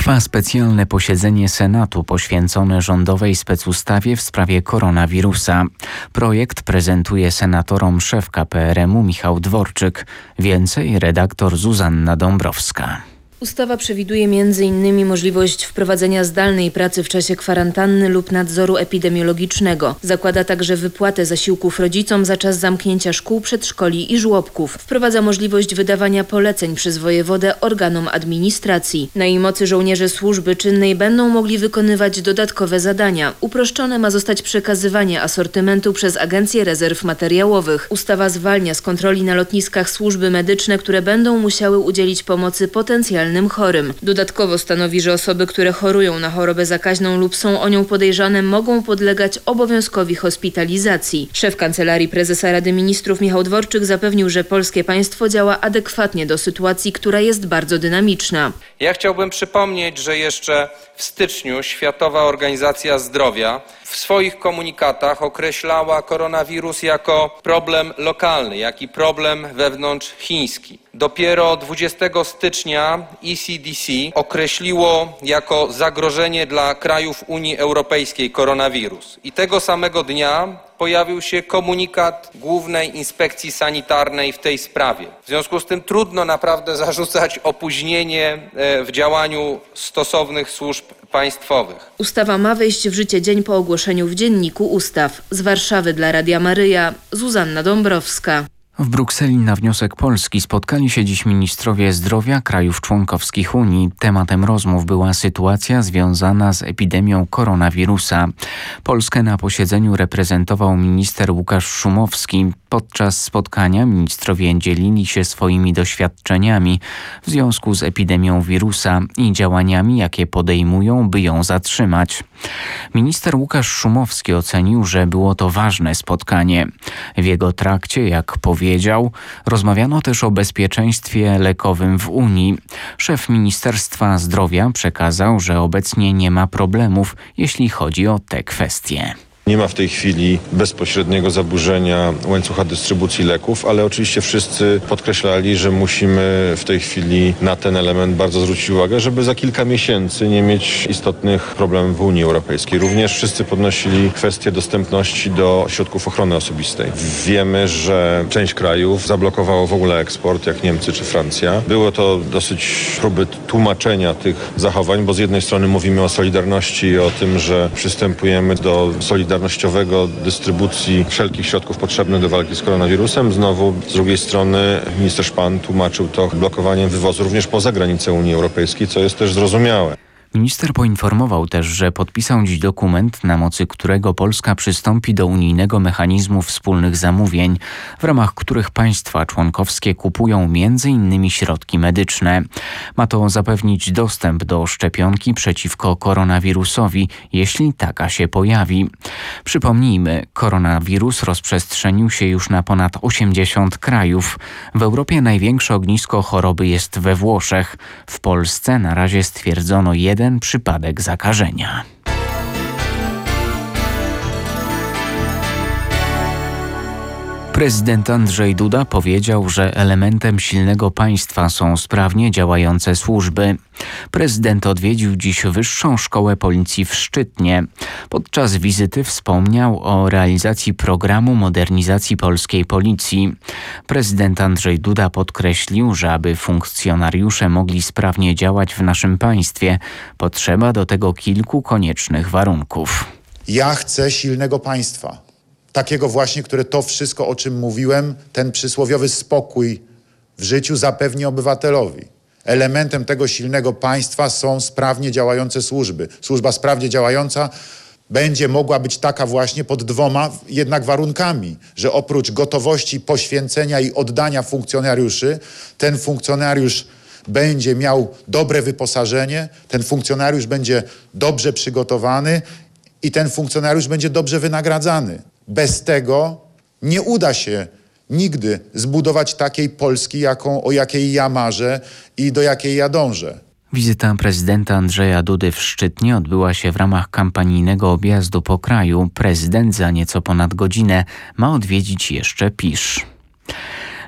Trwa specjalne posiedzenie Senatu poświęcone rządowej specustawie w sprawie koronawirusa. Projekt prezentuje senatorom szef KPRM-u Michał Dworczyk. Więcej redaktor Zuzanna Dąbrowska. Ustawa przewiduje m.in. możliwość wprowadzenia zdalnej pracy w czasie kwarantanny lub nadzoru epidemiologicznego. Zakłada także wypłatę zasiłków rodzicom za czas zamknięcia szkół, przedszkoli i żłobków. Wprowadza możliwość wydawania poleceń przez wojewodę organom administracji. Na jej mocy żołnierze służby czynnej będą mogli wykonywać dodatkowe zadania. Uproszczone ma zostać przekazywanie asortymentu przez Agencję Rezerw Materiałowych. Ustawa zwalnia z kontroli na lotniskach służby medyczne, które będą musiały udzielić pomocy potencjalnym chorym. Dodatkowo stanowi, że osoby, które chorują na chorobę zakaźną lub są o nią podejrzane, mogą podlegać obowiązkowi hospitalizacji. Szef Kancelarii Prezesa Rady Ministrów Michał Dworczyk zapewnił, że polskie państwo działa adekwatnie do sytuacji, która jest bardzo dynamiczna. Ja chciałbym przypomnieć, że jeszcze w styczniu Światowa Organizacja Zdrowia w swoich komunikatach określała koronawirus jako problem lokalny, jak i problem wewnątrzchiński. Dopiero 20 stycznia ECDC określiło jako zagrożenie dla krajów Unii Europejskiej koronawirus. I tego samego dnia pojawił się komunikat Głównej Inspekcji Sanitarnej w tej sprawie. W związku z tym trudno naprawdę zarzucać opóźnienie w działaniu stosownych służb państwowych. Ustawa ma wejść w życie dzień po ogłoszeniu w Dzienniku Ustaw. Z Warszawy dla Radia Maryja, Zuzanna Dąbrowska. W Brukseli na wniosek Polski spotkali się dziś ministrowie zdrowia krajów członkowskich Unii. Tematem rozmów była sytuacja związana z epidemią koronawirusa. Polskę na posiedzeniu reprezentował minister Łukasz Szumowski. Podczas spotkania ministrowie dzielili się swoimi doświadczeniami w związku z epidemią wirusa i działaniami, jakie podejmują, by ją zatrzymać. Minister Łukasz Szumowski ocenił, że było to ważne spotkanie. W jego trakcie, jak powiedział, rozmawiano też o bezpieczeństwie lekowym w Unii. Szef Ministerstwa Zdrowia przekazał, że obecnie nie ma problemów, jeśli chodzi o te kwestie. Nie ma w tej chwili bezpośredniego zaburzenia łańcucha dystrybucji leków, ale oczywiście wszyscy podkreślali, że musimy w tej chwili na ten element bardzo zwrócić uwagę, żeby za kilka miesięcy nie mieć istotnych problemów w Unii Europejskiej. Również wszyscy podnosili kwestię dostępności do środków ochrony osobistej. Wiemy, że część krajów zablokowało w ogóle eksport, jak Niemcy czy Francja. Było to dosyć próby tłumaczenia tych zachowań, bo z jednej strony mówimy o solidarności i o tym, że przystępujemy do solidarnościowego dystrybucji wszelkich środków potrzebnych do walki z koronawirusem. Znowu z drugiej strony minister Szpan tłumaczył to blokowaniem wywozu również poza granicę Unii Europejskiej, co jest też zrozumiałe. Minister poinformował też, że podpisał dziś dokument, na mocy którego Polska przystąpi do unijnego mechanizmu wspólnych zamówień, w ramach których państwa członkowskie kupują m.in. środki medyczne. Ma to zapewnić dostęp do szczepionki przeciwko koronawirusowi, jeśli taka się pojawi. Przypomnijmy, koronawirus rozprzestrzenił się już na ponad 80 krajów. W Europie największe ognisko choroby jest we Włoszech. W Polsce na razie stwierdzono jeden przypadek zakażenia. Prezydent Andrzej Duda powiedział, że elementem silnego państwa są sprawnie działające służby. Prezydent odwiedził dziś Wyższą Szkołę Policji w Szczytnie. Podczas wizyty wspomniał o realizacji programu modernizacji polskiej policji. Prezydent Andrzej Duda podkreślił, że aby funkcjonariusze mogli sprawnie działać w naszym państwie, potrzeba do tego kilku koniecznych warunków. Ja chcę silnego państwa. Takiego właśnie, które to wszystko, o czym mówiłem, ten przysłowiowy spokój w życiu zapewni obywatelowi. Elementem tego silnego państwa są sprawnie działające służby. Służba sprawnie działająca będzie mogła być taka właśnie pod dwoma jednak warunkami, że oprócz gotowości poświęcenia i oddania funkcjonariuszy, ten funkcjonariusz będzie miał dobre wyposażenie, ten funkcjonariusz będzie dobrze przygotowany i ten funkcjonariusz będzie dobrze wynagradzany. Bez tego nie uda się nigdy zbudować takiej Polski, o jakiej ja marzę i do jakiej ja dążę. Wizyta prezydenta Andrzeja Dudy w Szczytnie odbyła się w ramach kampanijnego objazdu po kraju. Prezydent za nieco ponad godzinę ma odwiedzić jeszcze Pisz.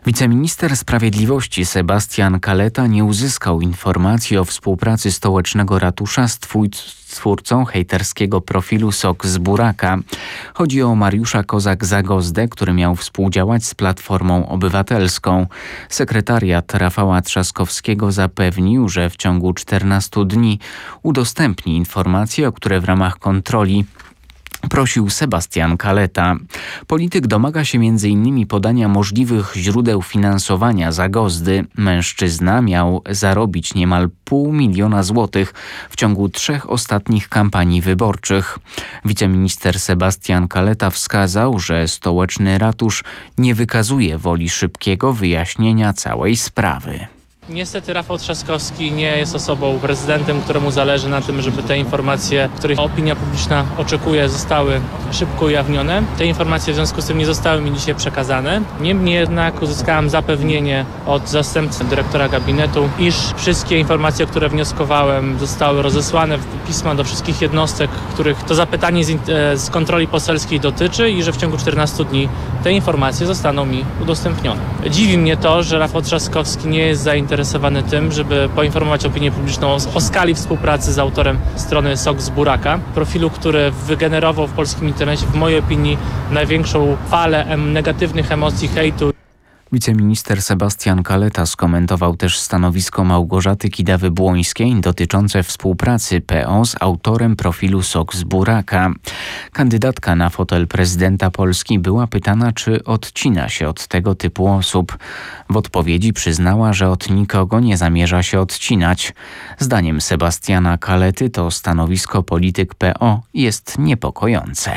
Wiceminister Sprawiedliwości Sebastian Kaleta nie uzyskał informacji o współpracy stołecznego ratusza z twórcą hejterskiego profilu Sok z Buraka. Chodzi o Mariusza Kozak-Zagozdę, który miał współdziałać z Platformą Obywatelską. Sekretariat Rafała Trzaskowskiego zapewnił, że w ciągu 14 dni udostępni informacje, o które w ramach kontroli prosił Sebastian Kaleta. Polityk domaga się m.in. podania możliwych źródeł finansowania Zagozdy. Mężczyzna miał zarobić niemal 500 000 złotych w ciągu 3 ostatnich kampanii wyborczych. Wiceminister Sebastian Kaleta wskazał, że stołeczny ratusz nie wykazuje woli szybkiego wyjaśnienia całej sprawy. Niestety Rafał Trzaskowski nie jest osobą, prezydentem, któremu zależy na tym, żeby te informacje, których opinia publiczna oczekuje, zostały szybko ujawnione. Te informacje w związku z tym nie zostały mi dzisiaj przekazane. Niemniej jednak uzyskałem zapewnienie od zastępcy dyrektora gabinetu, iż wszystkie informacje, o które wnioskowałem, zostały rozesłane w pisma do wszystkich jednostek, których to zapytanie z kontroli poselskiej dotyczy i że w ciągu 14 dni te informacje zostaną mi udostępnione. Dziwi mnie to, że Rafał Trzaskowski nie jest zainteresowany tym, żeby poinformować opinię publiczną o skali współpracy z autorem strony Sok z Buraka, profilu, który wygenerował w polskim internecie, w mojej opinii, największą falę negatywnych emocji, hejtu. Wiceminister Sebastian Kaleta skomentował też stanowisko Małgorzaty Kidawy-Błońskiej dotyczące współpracy PO z autorem profilu Sok z Buraka. Kandydatka na fotel prezydenta Polski była pytana, czy odcina się od tego typu osób. W odpowiedzi przyznała, że od nikogo nie zamierza się odcinać. Zdaniem Sebastiana Kalety to stanowisko polityk PO jest niepokojące.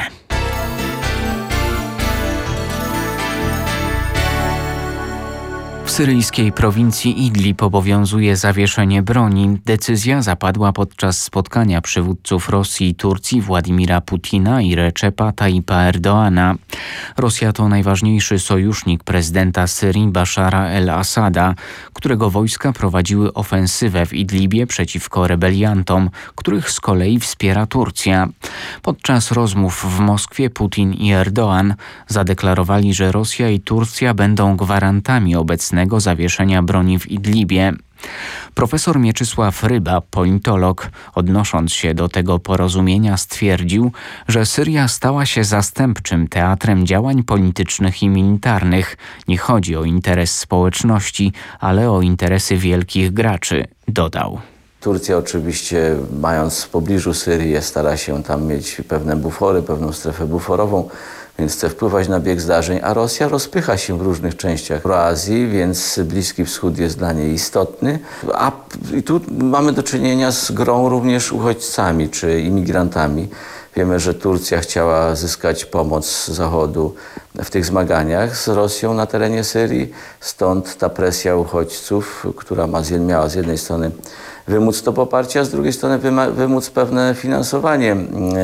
W syryjskiej prowincji Idlib obowiązuje zawieszenie broni. Decyzja zapadła podczas spotkania przywódców Rosji i Turcji Władimira Putina i Recepa Tayyipa Erdoana. Rosja to najważniejszy sojusznik prezydenta Syrii Bashara el-Assada, którego wojska prowadziły ofensywę w Idlibie przeciwko rebeliantom, których z kolei wspiera Turcja. Podczas rozmów w Moskwie Putin i Erdoğan zadeklarowali, że Rosja i Turcja będą gwarantami obecnego zawieszenia broni w Idlibie. Profesor Mieczysław Ryba, politolog, odnosząc się do tego porozumienia, stwierdził, że Syria stała się zastępczym teatrem działań politycznych i militarnych. Nie chodzi o interes społeczności, ale o interesy wielkich graczy, dodał. Turcja oczywiście, mając w pobliżu Syrię, stara się tam mieć pewne bufory, pewną strefę buforową, więc chce wpływać na bieg zdarzeń, a Rosja rozpycha się w różnych częściach Azji, więc Bliski Wschód jest dla niej istotny. I tu mamy do czynienia z grą również uchodźcami czy imigrantami. Wiemy, że Turcja chciała zyskać pomoc Zachodu w tych zmaganiach z Rosją na terenie Syrii, stąd ta presja uchodźców, która miała z jednej strony wymóc to poparcie, a z drugiej strony wymóc pewne finansowanie,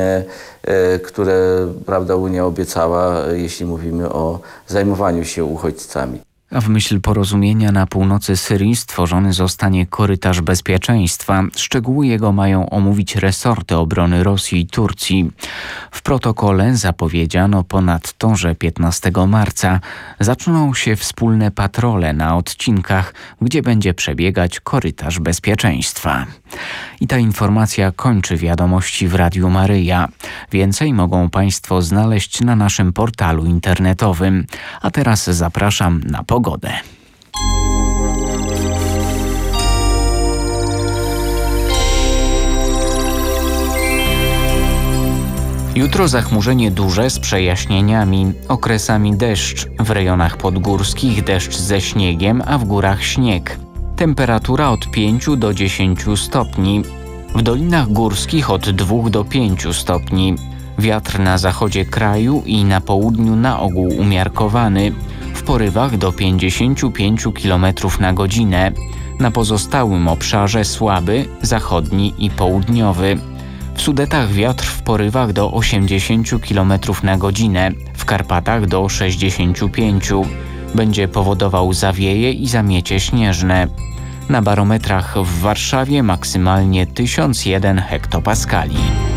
które, prawda, Unia obiecała, jeśli mówimy o zajmowaniu się uchodźcami. A w myśl porozumienia na północy Syrii stworzony zostanie korytarz bezpieczeństwa. Szczegóły jego mają omówić resorty obrony Rosji i Turcji. W protokole zapowiedziano ponadto, że 15 marca zaczną się wspólne patrole na odcinkach, gdzie będzie przebiegać korytarz bezpieczeństwa. I ta informacja kończy wiadomości w Radiu Maryja. Więcej mogą Państwo znaleźć na naszym portalu internetowym. A teraz zapraszam na pogodę. Jutro zachmurzenie duże z przejaśnieniami, okresami deszcz. W rejonach podgórskich deszcz ze śniegiem, a w górach śnieg. Temperatura od 5 do 10 stopni. W dolinach górskich od 2 do 5 stopni. Wiatr na zachodzie kraju i na południu na ogół umiarkowany. W porywach do 55 km na godzinę. Na pozostałym obszarze słaby, zachodni i południowy. W Sudetach wiatr w porywach do 80 km na godzinę, w Karpatach do 65. Będzie powodował zawieje i zamiecie śnieżne. Na barometrach w Warszawie maksymalnie 1001 hektopaskali.